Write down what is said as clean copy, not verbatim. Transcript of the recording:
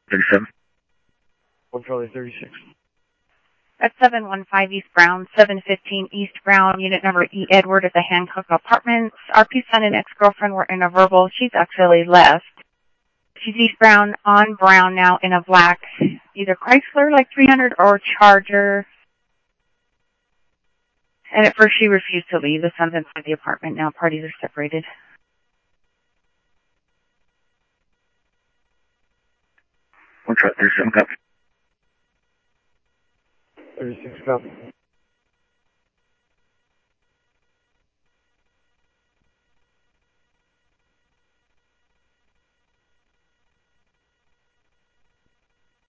37. 1 Charlie 36. At 715 East Brown, 715 East Brown, unit number E. Edward at the Hancock Apartments. RP son and ex-girlfriend were in a verbal. She's actually left. She's East Brown on Brown now in a black, either Chrysler like 300 or Charger. And at first she refused to leave. The son's inside the apartment now. Parties are separated. 1 Charlie 37, copy. 36, copy.